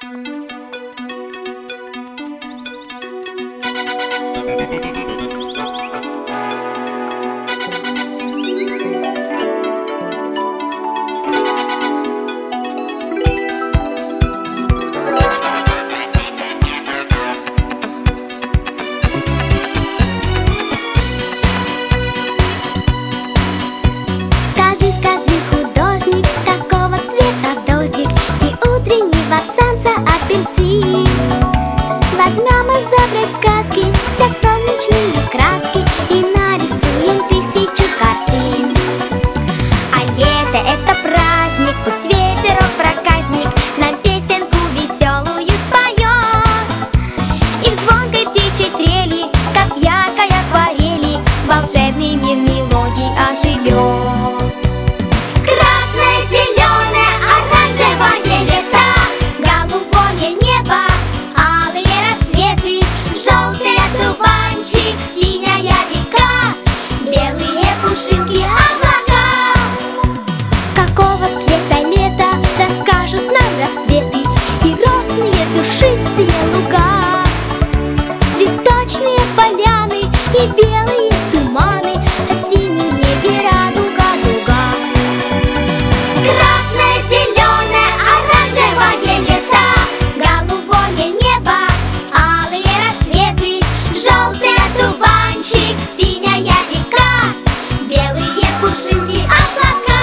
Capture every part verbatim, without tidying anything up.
Скажи, скажи, художник, какого цвета дождик и утреннего солнца апельсин? Возьмем из доброй сказки все солнечные краски и нарисуем тысячу картин. А лето — это праздник, пусть ветерок проказник нам песенку веселую споет. И в звонкой птичьей трели, как в яркой акварели, волшебный мир мелодий оживет. Красное, зеленое, оранжевое лето, голубое небо, алые рассветы, желтый одуванчик, синяя река, белые пушинки, облака. Какого цвета лето, расскажут нам рассветы и розные душистые луга, цветочные поляны и белые туманы, а в синем небе радуга дуга. Красное, зеленое, оранжевое лето, голубое небо, алые рассветы, желтый одуванчик, синяя река, белые пушинки, облака.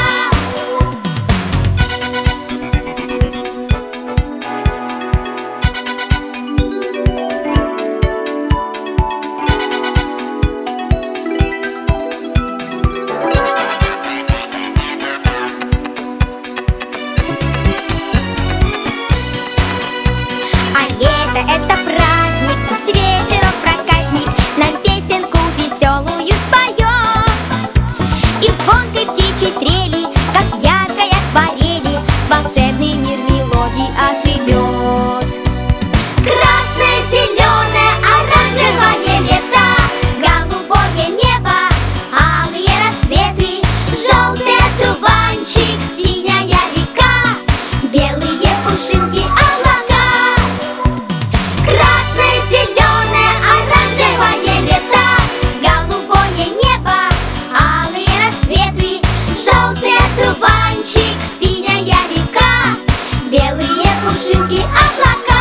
А лето — это праздник, пусть ветерок проказник нам песенку веселую споет. И в звонкой птичьей трели, как в яркой акварели, волшебный мир мелодий оживет. Красное, зеленое, оранжевое лето, голубое небо, алые рассветы, желтый одуванчик, синяя река, белые пушинки, облака. Красное, зеленое, оранжевое лето, голубое небо, алые рассветы, желтый одуванчик, синяя река, белые пушинки, облака.